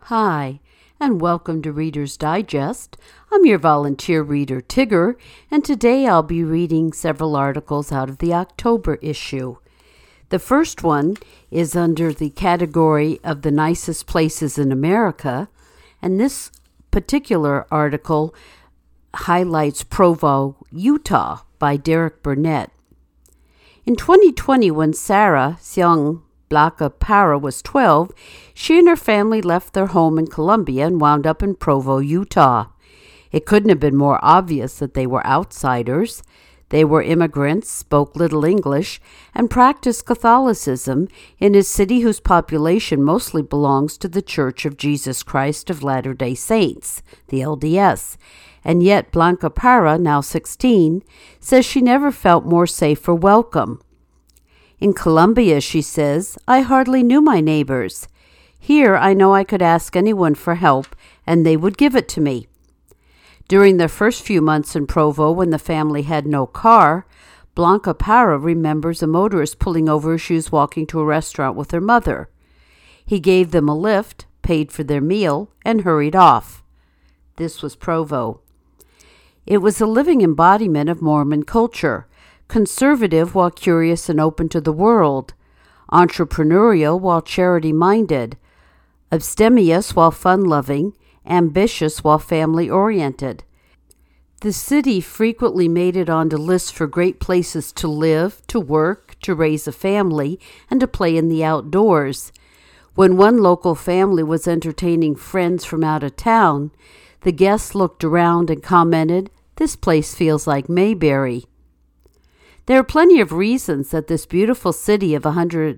Hi, and welcome to Reader's Digest. I'm your volunteer reader, Tigger, and today I'll be reading several articles out of the October issue. The first one is under the category of the nicest places in America, and this particular article highlights Provo, Utah by Derek Burnett. In 2020, when Sarah Seung Blanca Parra was 12, she and her family left their home in Colombia and wound up in Provo, Utah. It couldn't have been more obvious that they were outsiders. They were immigrants, spoke little English, and practiced Catholicism in a city whose population mostly belongs to the Church of Jesus Christ of Latter-day Saints, the LDS. And yet Blanca Parra, now 16, says she never felt more safe or welcome. In Colombia, she says, I hardly knew my neighbors. Here, I know I could ask anyone for help, and they would give it to me. During their first few months in Provo, when the family had no car, Blanca Parra remembers a motorist pulling over as she was walking to a restaurant with her mother. He gave them a lift, paid for their meal, and hurried off. This was Provo. It was a living embodiment of Mormon culture. Conservative while curious and open to the world, entrepreneurial while charity-minded, abstemious while fun-loving, ambitious while family-oriented. The city frequently made it onto lists for great places to live, to work, to raise a family, and to play in the outdoors. When one local family was entertaining friends from out of town, the guests looked around and commented, "This place feels like Mayberry." There are plenty of reasons that this beautiful city of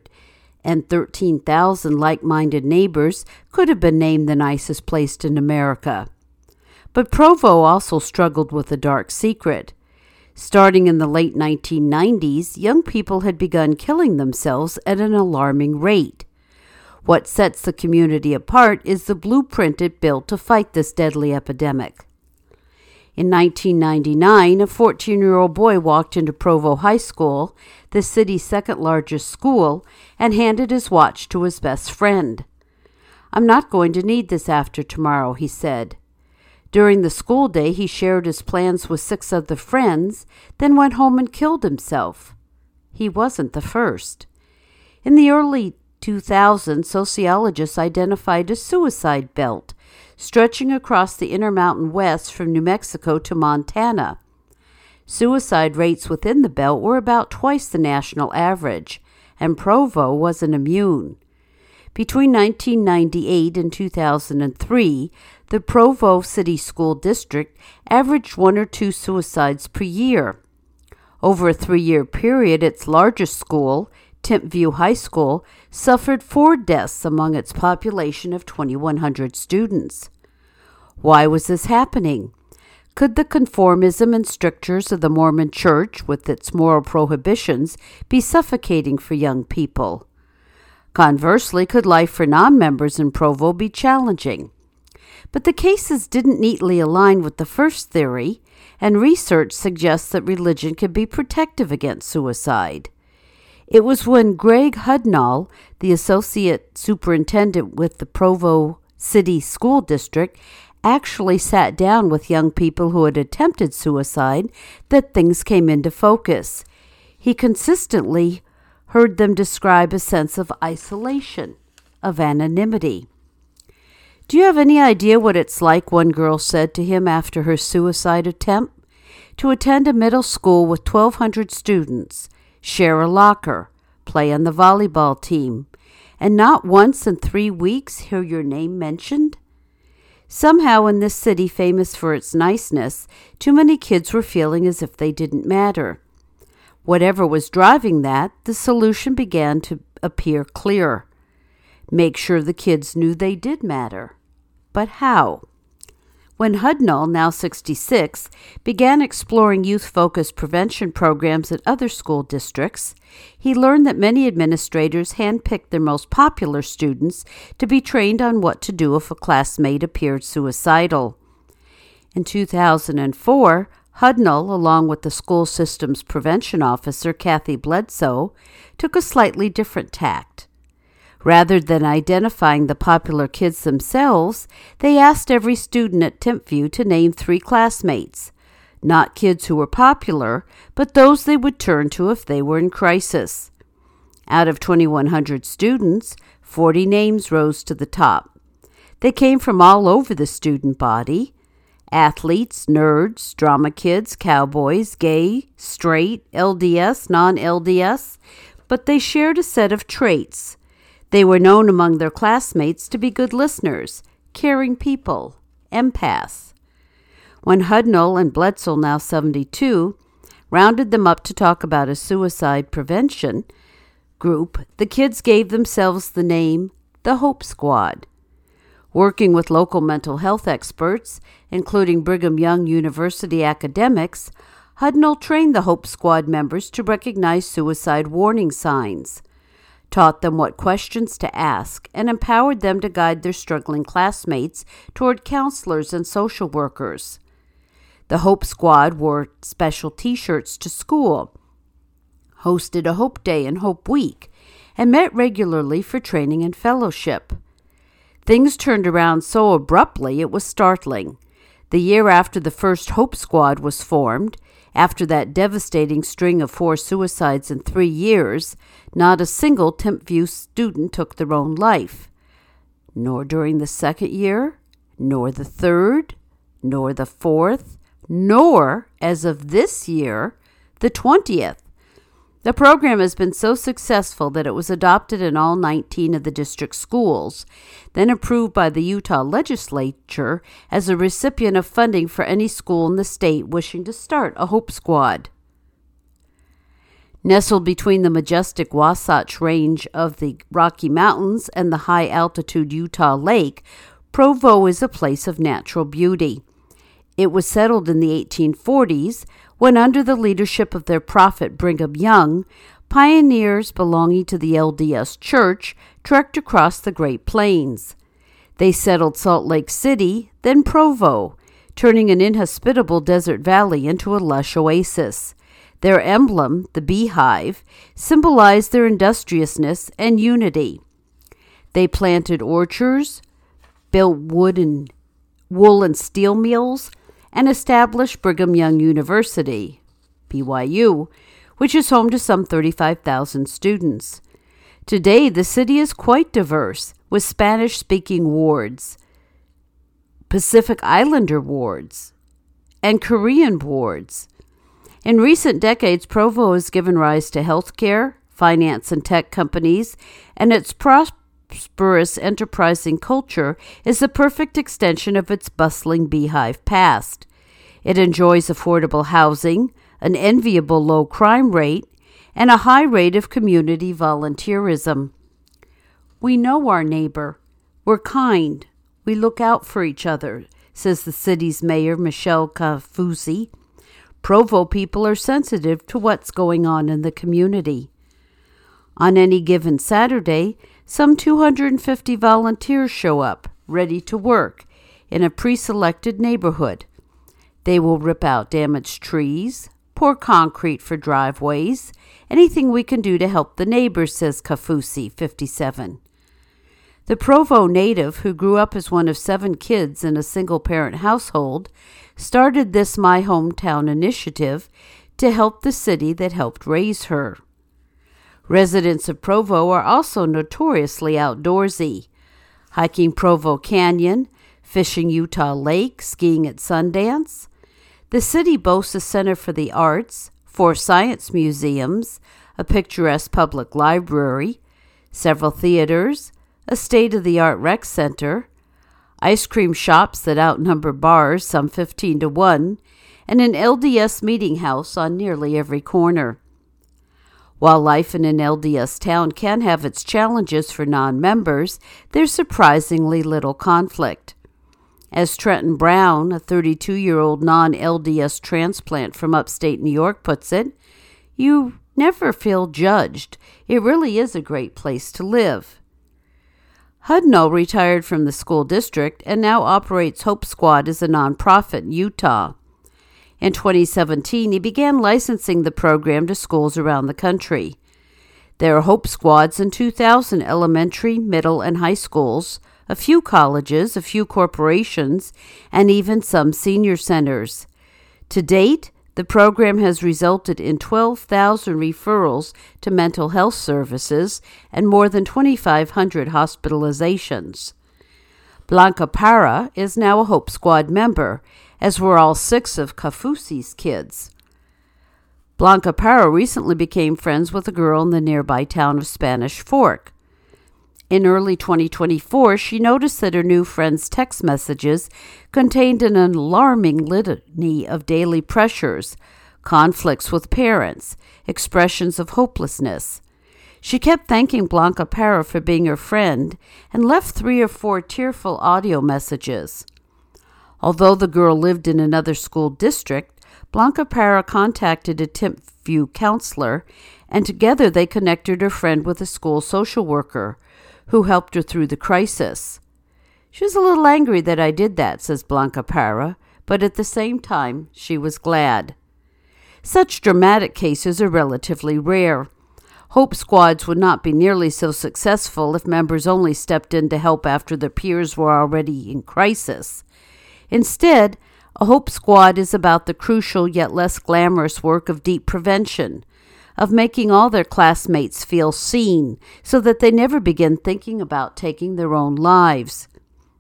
113,000 like-minded neighbors could have been named the nicest place in America. But Provo also struggled with a dark secret. Starting in the late 1990s, young people had begun killing themselves at an alarming rate. What sets the community apart is the blueprint it built to fight this deadly epidemic. In 1999, a 14-year-old boy walked into Provo High School, the city's second-largest school, and handed his watch to his best friend. "I'm not going to need this after tomorrow," he said. During the school day, he shared his plans with 6 other friends, then went home and killed himself. He wasn't the first. In the early 2000s, sociologists identified a suicide belt stretching across the Intermountain West from New Mexico to Montana. Suicide rates within the belt were about twice the national average, and Provo wasn't immune. Between 1998 and 2003, the Provo City School District averaged 1 or 2 suicides per year. Over a 3-year period, its largest school, Timpview High School, suffered 4 deaths among its population of 2,100 students. Why was this happening? Could the conformism and strictures of the Mormon Church, with its moral prohibitions, be suffocating for young people? Conversely, could life for non-members in Provo be challenging? But the cases didn't neatly align with the first theory, and research suggests that religion could be protective against suicide. It was when Greg Hudnall, the associate superintendent with the Provo City School District, actually sat down with young people who had attempted suicide, that things came into focus. He consistently heard them describe a sense of isolation, of anonymity. "Do you have any idea what it's like," one girl said to him after her suicide attempt, "to attend a middle school with 1,200 students, share a locker, play on the volleyball team, and not once in 3 weeks hear your name mentioned?" Somehow in this city famous for its niceness, too many kids were feeling as if they didn't matter. Whatever was driving that, the solution began to appear clear. Make sure the kids knew they did matter. But how? When Hudnall, now 66, began exploring youth-focused prevention programs at other school districts, he learned that many administrators handpicked their most popular students to be trained on what to do if a classmate appeared suicidal. In 2004, Hudnall, along with the school system's prevention officer, Kathy Bledsoe, took a slightly different tact. Rather than identifying the popular kids themselves, they asked every student at Timpview to name 3 classmates, not kids who were popular, but those they would turn to if they were in crisis. Out of 2,100 students, 40 names rose to the top. They came from all over the student body: athletes, nerds, drama kids, cowboys, gay, straight, LDS, non-LDS, but they shared a set of traits. They were known among their classmates to be good listeners, caring people, empaths. When Hudnall and Bledsoe, now 72, rounded them up to talk about a suicide prevention group, the kids gave themselves the name the Hope Squad. Working with local mental health experts, including Brigham Young University academics, Hudnall trained the Hope Squad members to recognize suicide warning signs, taught them what questions to ask, and empowered them to guide their struggling classmates toward counselors and social workers. The Hope Squad wore special T-shirts to school, hosted a Hope Day and Hope Week, and met regularly for training and fellowship. Things turned around so abruptly it was startling. The year after the first Hope Squad was formed, after that devastating string of 4 suicides in 3 years, not a single Timpview student took their own life. Nor during the 2nd year, nor the 3rd, nor the 4th, nor, as of this year, the 20th. The program has been so successful that it was adopted in all 19 of the district schools, then approved by the Utah legislature as a recipient of funding for any school in the state wishing to start a Hope Squad. Nestled between the majestic Wasatch Range of the Rocky Mountains and the high-altitude Utah Lake, Provo is a place of natural beauty. It was settled in the 1840s when, under the leadership of their prophet Brigham Young, pioneers belonging to the LDS Church trekked across the Great Plains. They settled Salt Lake City, then Provo, turning an inhospitable desert valley into a lush oasis. Their emblem, the beehive, symbolized their industriousness and unity. They planted orchards, built wool and steel mills, and established Brigham Young University, BYU, which is home to some 35,000 students. Today, the city is quite diverse, with Spanish-speaking wards, Pacific Islander wards, and Korean wards. In recent decades, Provo has given rise to healthcare, finance and tech companies, and its prosperous, enterprising culture is the perfect extension of its bustling beehive past. It enjoys affordable housing, an enviable low crime rate, and a high rate of community volunteerism. We know our neighbor. We're kind. We look out for each other, says the city's mayor, Michelle Kafusi. Provo people are sensitive to what's going on in the community. On any given Saturday, some 250 volunteers show up, ready to work, in a pre-selected neighborhood. They will rip out damaged trees, pour concrete for driveways, anything we can do to help the neighbors, says Kafusi, 57. The Provo native, who grew up as one of 7 kids in a single-parent household, started this My Hometown initiative to help the city that helped raise her. Residents of Provo are also notoriously outdoorsy, hiking Provo Canyon, fishing Utah Lake, skiing at Sundance. The city boasts a center for the arts, 4 science museums, a picturesque public library, several theaters, a state-of-the-art rec center, ice cream shops that outnumber bars some 15 to 1, and an LDS meeting house on nearly every corner. While life in an LDS town can have its challenges for non-members, there's surprisingly little conflict. As Trenton Brown, a 32-year-old non-LDS transplant from upstate New York, puts it, you never feel judged. It really is a great place to live. Hudnall retired from the school district and now operates Hope Squad as a nonprofit in Utah. In 2017, he began licensing the program to schools around the country. There are Hope Squads in 2,000 elementary, middle, and high schools, a few colleges, a few corporations, and even some senior centers. To date, the program has resulted in 12,000 referrals to mental health services and more than 2,500 hospitalizations. Blanca Parra is now a Hope Squad member, as were all 6 of Kaufusi's kids. Blanca Parra recently became friends with a girl in the nearby town of Spanish Fork. In early 2024, she noticed that her new friend's text messages contained an alarming litany of daily pressures, conflicts with parents, expressions of hopelessness. She kept thanking Blanca Parra for being her friend and left 3 or 4 tearful audio messages. Although the girl lived in another school district, Blanca Parra contacted a Timpview counselor, and together they connected her friend with a school social worker who helped her through the crisis. She was a little angry that I did that, says Blanca Parra, but at the same time, she was glad. Such dramatic cases are relatively rare. Hope Squads would not be nearly so successful if members only stepped in to help after their peers were already in crisis. Instead, a Hope Squad is about the crucial yet less glamorous work of deep prevention, of making all their classmates feel seen so that they never begin thinking about taking their own lives.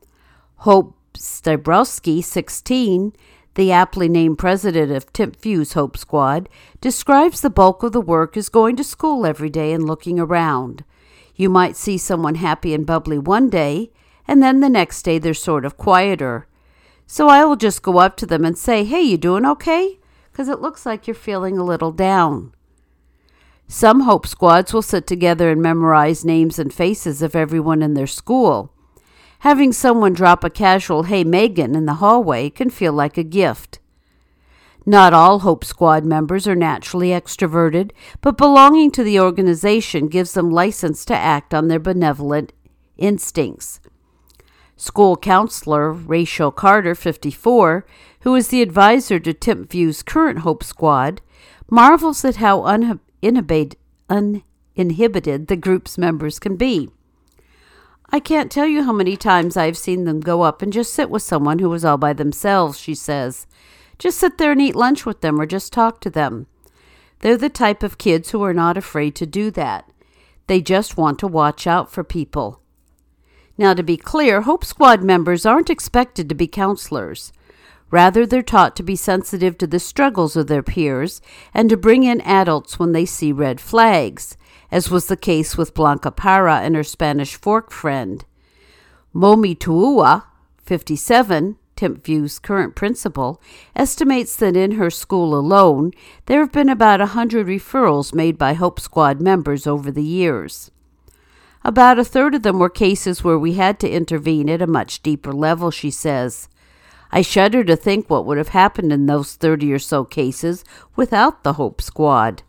Hope Stabrowski, 16, the aptly named president of Timpview's Hope Squad, describes the bulk of the work as going to school every day and looking around. You might see someone happy and bubbly one day, and then the next day they're sort of quieter. So I will just go up to them and say, "Hey, you doing okay? Because it looks like you're feeling a little down." Some Hope Squads will sit together and memorize names and faces of everyone in their school. Having someone drop a casual "Hey, Megan" in the hallway can feel like a gift. Not all Hope Squad members are naturally extroverted, but belonging to the organization gives them license to act on their benevolent instincts. School counselor Rachel Carter, 54, who is the advisor to Timpview's current Hope Squad, marvels at how uninhibited the group's members can be. "I can't tell you how many times I've seen them go up and just sit with someone who was all by themselves," she says. "Just sit there and eat lunch with them or just talk to them." They're the type of kids who are not afraid to do that. They just want to watch out for people. Now, to be clear, Hope Squad members aren't expected to be counselors. Rather, they're taught to be sensitive to the struggles of their peers and to bring in adults when they see red flags, as was the case with Blanca Parra and her Spanish Fork friend. Momi Tuua, 57, Timpview's current principal, estimates that in her school alone, there have been about 100 referrals made by Hope Squad members over the years. About a third of them were cases where we had to intervene at a much deeper level, she says. I shudder to think what would have happened in those 30 or so cases without the Hope Squad.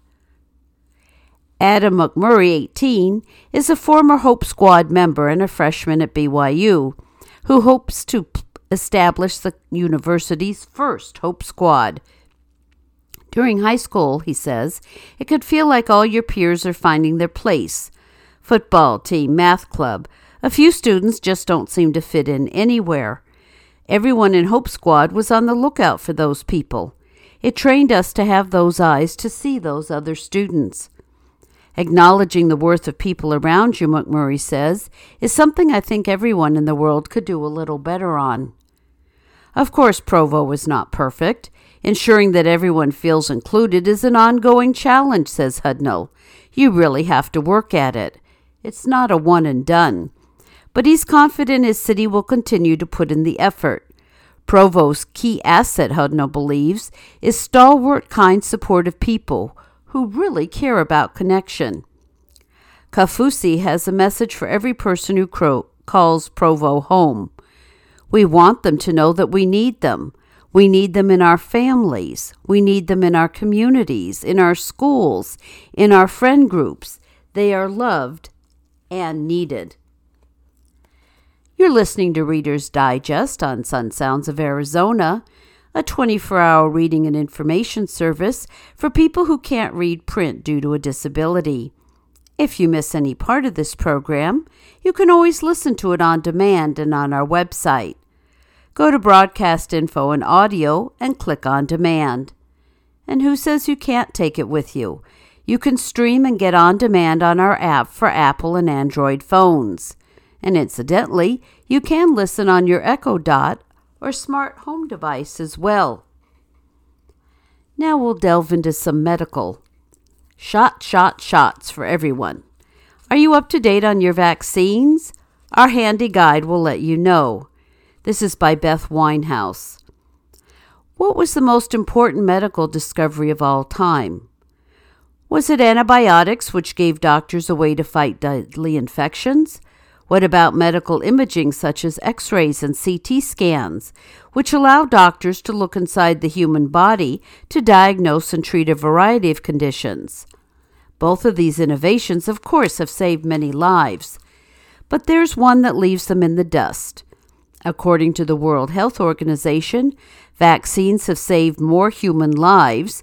Adam McMurray, 18, is a former Hope Squad member and a freshman at BYU, who hopes to establish the university's first Hope Squad. During high school, he says, it could feel like all your peers are finding their place. Football team, math club. A few students just don't seem to fit in anywhere. Everyone in Hope Squad was on the lookout for those people. It trained us to have those eyes to see those other students. Acknowledging the worth of people around you, McMurray says, is something I think everyone in the world could do a little better on. Of course, Provo is not perfect. Ensuring that everyone feels included is an ongoing challenge, says Hudnall. You really have to work at it. It's not a one and done. But he's confident his city will continue to put in the effort. Provo's key asset, Hudnall believes, is stalwart, kind, supportive people who really care about connection. Kaufusi has a message for every person who calls Provo home. We want them to know that we need them. We need them in our families. We need them in our communities, in our schools, in our friend groups. They are loved and needed. You're listening to Reader's Digest on Sun Sounds of Arizona, a 24-hour reading and information service for people who can't read print due to a disability. If you miss any part of this program, you can always listen to it on demand and on our website. Go to Broadcast Info and Audio and click on Demand. And who says you can't take it with you? You can stream and get on demand on our app for Apple and Android phones. And incidentally, you can listen on your Echo Dot or smart home device as well. Now we'll delve into some medical. Shots for everyone. Are you up to date on your vaccines? Our handy guide will let you know. This is by Beth Winehouse. What was the most important medical discovery of all time? Was it antibiotics, which gave doctors a way to fight deadly infections? What about medical imaging such as X-rays and CT scans, which allow doctors to look inside the human body to diagnose and treat a variety of conditions? Both of these innovations, of course, have saved many lives, but there's one that leaves them in the dust. According to the World Health Organization, vaccines have saved more human lives,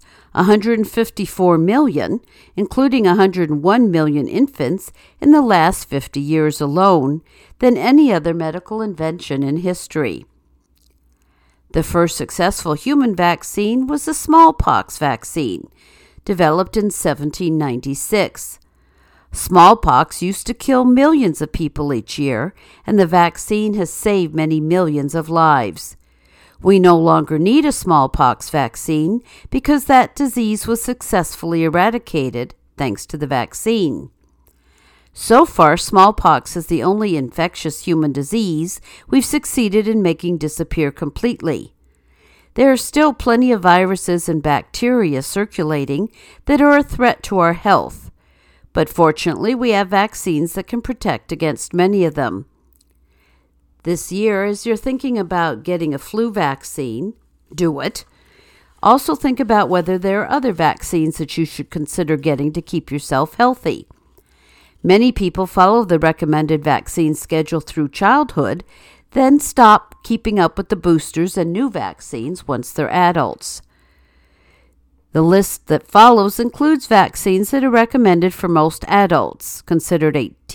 154 million, including 101 million infants, in the last 50 years alone, than any other medical invention in history. The first successful human vaccine was the smallpox vaccine, developed in 1796. Smallpox used to kill millions of people each year, and the vaccine has saved many millions of lives. We no longer need a smallpox vaccine because that disease was successfully eradicated thanks to the vaccine. So far, smallpox is the only infectious human disease we've succeeded in making disappear completely. There are still plenty of viruses and bacteria circulating that are a threat to our health, but fortunately we have vaccines that can protect against many of them. This year, as you're thinking about getting a flu vaccine, do it. Also think about whether there are other vaccines that you should consider getting to keep yourself healthy. Many people follow the recommended vaccine schedule through childhood, then stop keeping up with the boosters and new vaccines once they're adults. The list that follows includes vaccines that are recommended for most adults, considered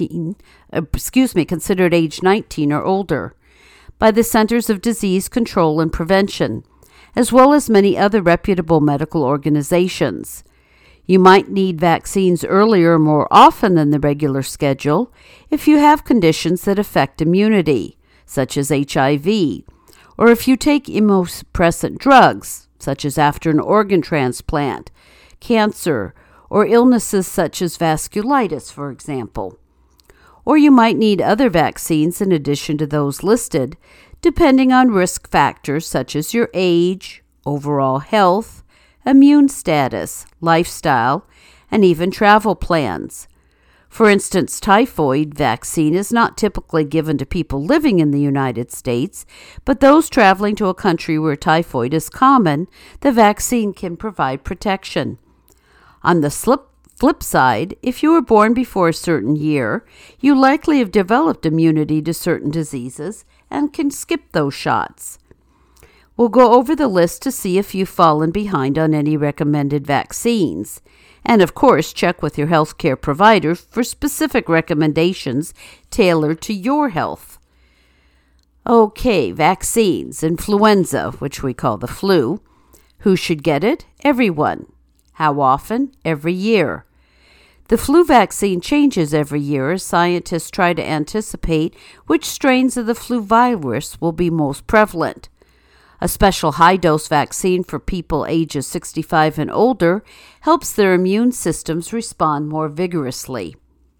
age 19 or older, by the Centers of Disease Control and Prevention, as well as many other reputable medical organizations. You might need vaccines earlier or more often than the regular schedule if you have conditions that affect immunity, such as HIV, or if you take immunosuppressant drugs, such as after an organ transplant, cancer, or illnesses such as vasculitis, for example. Or you might need other vaccines in addition to those listed, depending on risk factors such as your age, overall health, immune status, lifestyle, and even travel plans. For instance, typhoid vaccine is not typically given to people living in the United States, but those traveling to a country where typhoid is common, the vaccine can provide protection. On the flip side, if you were born before a certain year, you likely have developed immunity to certain diseases and can skip those shots. We'll go over the list to see if you've fallen behind on any recommended vaccines. And of course, check with your healthcare provider for specific recommendations tailored to your health. Okay, vaccines. Influenza, which we call the flu. Who should get it? Everyone. How often? Every year. The flu vaccine changes every year as scientists try to anticipate which strains of the flu virus will be most prevalent. A special high-dose vaccine for people ages 65 and older helps their immune systems respond more vigorously.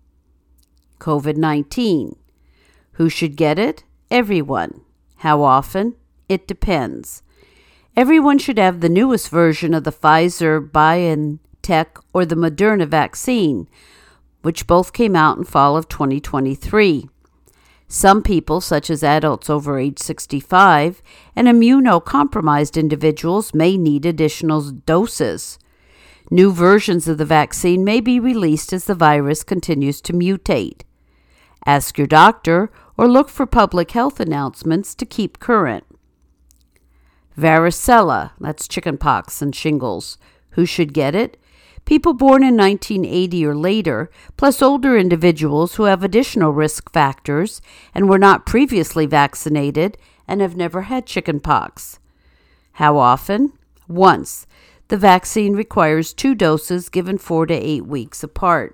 COVID-19. Who should get it? Everyone. How often? It depends. Everyone should have the newest version of the Pfizer, BioNTech, or the Moderna vaccine, which both came out in fall of 2023. Some people, such as adults over age 65 and immunocompromised individuals, may need additional doses. New versions of the vaccine may be released as the virus continues to mutate. Ask your doctor or look for public health announcements to keep current. Varicella, that's chickenpox and shingles. Who should get it? people born in 1980 or later, plus older individuals who have additional risk factors and were not previously vaccinated and have never had chickenpox. How often? Once. The vaccine requires 2 doses given 4 to 8 weeks apart.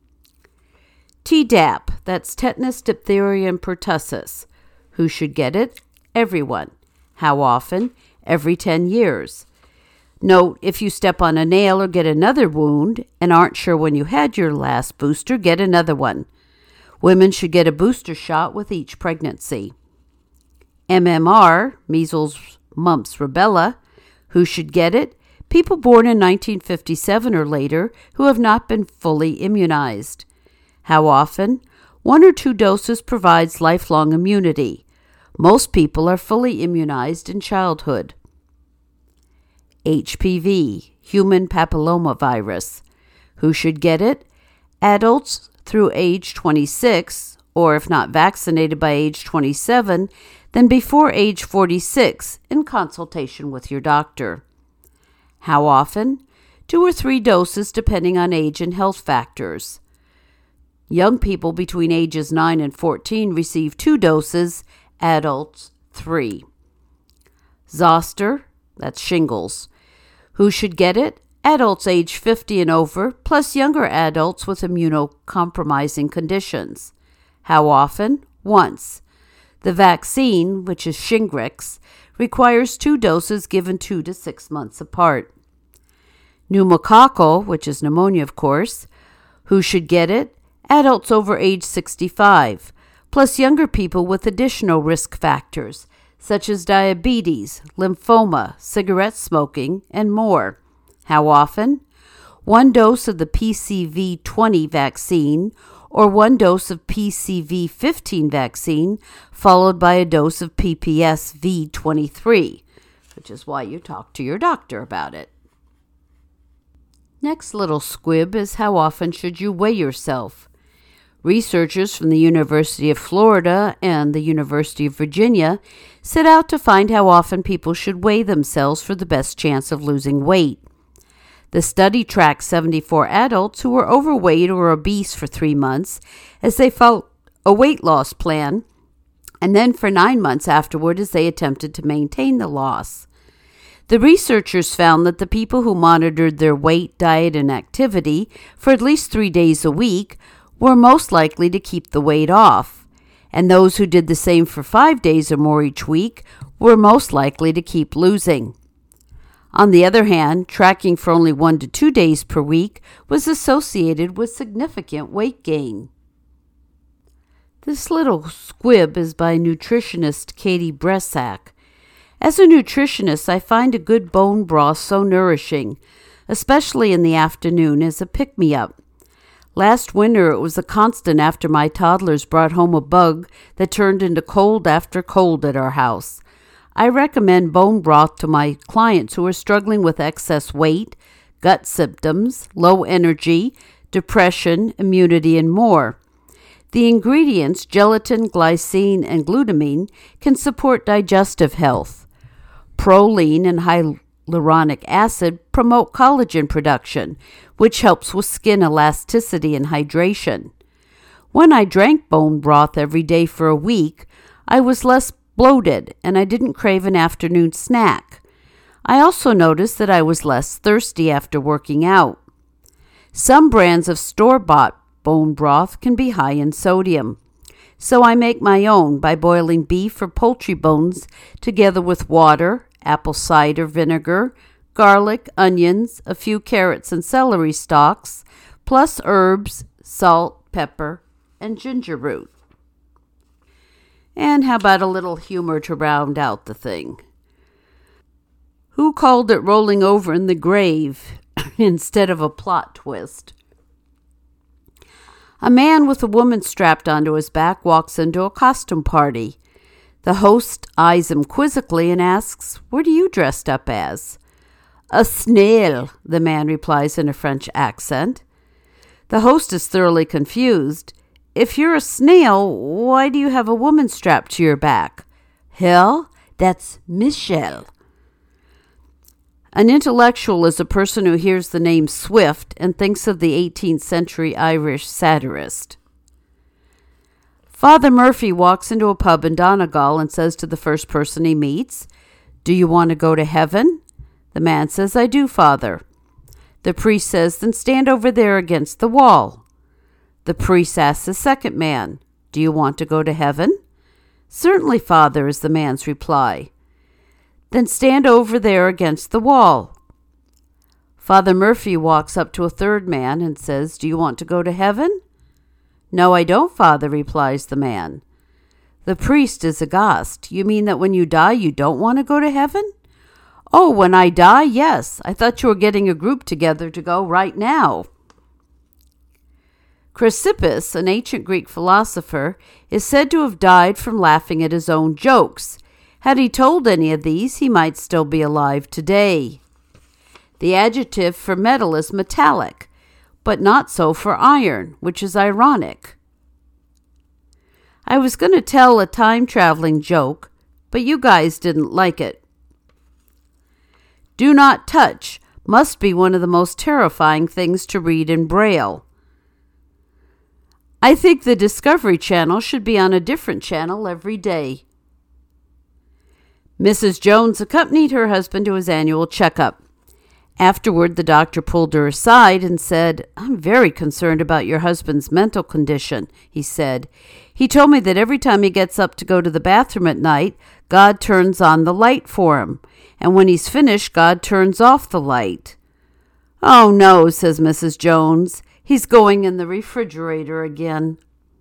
Tdap, that's tetanus, diphtheria, and pertussis. Who should get it? Everyone. How often? Every 10 years. Note, if you step on a nail or get another wound and aren't sure when you had your last booster, get another one. Women should get a booster shot with each pregnancy. MMR, measles, mumps, rubella. Who should get it? People born in 1957 or later who have not been fully immunized. How often? 1 or 2 doses provides lifelong immunity. Most people are fully immunized in childhood. HPV, human papillomavirus. Who should get it? Adults through age 26, or if not vaccinated by age 27, then before age 46 in consultation with your doctor. How often? 2 or 3 doses depending on age and health factors. Young people between ages 9 and 14 receive 2 doses, adults 3. Zoster, that's shingles. Who should get it? Adults age 50 and over, plus younger adults with immunocompromising conditions. How often? Once. The vaccine, which is Shingrix, requires 2 doses given 2 to 6 months apart. Pneumococcal, which is pneumonia, of course. Who should get it? Adults over age 65, plus younger people with additional risk factors, such as diabetes, lymphoma, cigarette smoking, and more. How often? 1 dose of the PCV20 vaccine or 1 dose of PCV15 vaccine, followed by a dose of PPSV23, which is why you talk to your doctor about it. Next little squib is how often should you weigh yourself? Researchers from the University of Florida and the University of Virginia set out to find how often people should weigh themselves for the best chance of losing weight. The study tracked 74 adults who were overweight or obese for 3 months as they followed a weight loss plan, and then for 9 months afterward as they attempted to maintain the loss. The researchers found that the people who monitored their weight, diet, and activity for at least 3 days a week were most likely to keep the weight off, and those who did the same for 5 days or more each week were most likely to keep losing. On the other hand, tracking for only 1 to 2 days per week was associated with significant weight gain. This little squib is by nutritionist Katie Bressak. As a nutritionist, I find a good bone broth so nourishing, especially in the afternoon as a pick-me-up. Last winter, it was a constant after my toddlers brought home a bug that turned into cold after cold at our house. I recommend bone broth to my clients who are struggling with excess weight, gut symptoms, low energy, depression, immunity, and more. The ingredients, gelatin, glycine, and glutamine, can support digestive health. Proline and hyaluronic acid promote collagen production, which helps with skin elasticity and hydration. When I drank bone broth every day for a week, I was less bloated and I didn't crave an afternoon snack. I also noticed that I was less thirsty after working out. Some brands of store-bought bone broth can be high in sodium, so I make my own by boiling beef or poultry bones together with water, apple cider vinegar, garlic, onions, a few carrots and celery stalks, plus herbs, salt, pepper, and ginger root. And how about a little humor to round out the thing? Who called it rolling over in the grave instead of a plot twist? A man with a woman strapped onto his back walks into a costume party. The host eyes him quizzically and asks, "What are you dressed up as?" "A snail," the man replies in a French accent. The host is thoroughly confused. "If you're a snail, why do you have a woman strapped to your back?" "Hell, that's Michelle." An intellectual is a person who hears the name Swift and thinks of the 18th century Irish satirist. Father Murphy walks into a pub in Donegal and says to the first person he meets, "Do you want to go to heaven?" The man says, "I do, Father." The priest says, "Then stand over there against the wall." The priest asks the second man, "Do you want to go to heaven?" "Certainly, Father," is the man's reply. "Then stand over there against the wall." Father Murphy walks up to a third man and says, "Do you want to go to heaven?" "No, I don't, Father," replies the man. The priest is aghast. "You mean that when you die, you don't want to go to heaven?" "Oh, when I die, yes. I thought you were getting a group together to go right now." Chrysippus, an ancient Greek philosopher, is said to have died from laughing at his own jokes. Had he told any of these, he might still be alive today. The adjective for metal is metallic, but not so for iron, which is ironic. I was going to tell a time-traveling joke, but you guys didn't like it. "Do not touch" must be one of the most terrifying things to read in Braille. I think the Discovery Channel should be on a different channel every day. Mrs. Jones accompanied her husband to his annual checkup. Afterward, the doctor pulled her aside and said, "I'm very concerned about your husband's mental condition," he said. "He told me that every time he gets up to go to the bathroom at night, God turns on the light for him. And when he's finished, God turns off the light." "Oh, no," says Mrs. Jones. "He's going in the refrigerator again."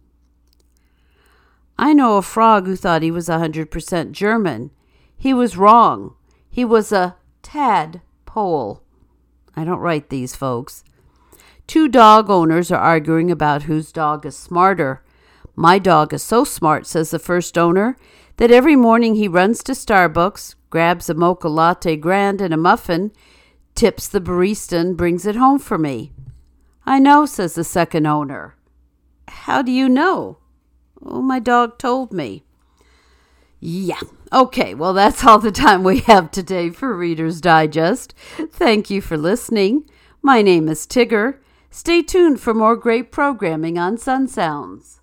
I know a frog who thought he was 100% German. He was wrong. He was a tadpole. I don't write these, folks. Two dog owners are arguing about whose dog is smarter. "My dog is so smart," says the first owner, "that every morning he runs to Starbucks, grabs a mocha latte grande and a muffin, tips the barista and brings it home for me." "I know," says the second owner. "How do you know?" "Oh, my dog told me." Yeah. Okay, well, that's all the time we have today for Reader's Digest. Thank you for listening. My name is Tigger. Stay tuned for more great programming on Sun Sounds.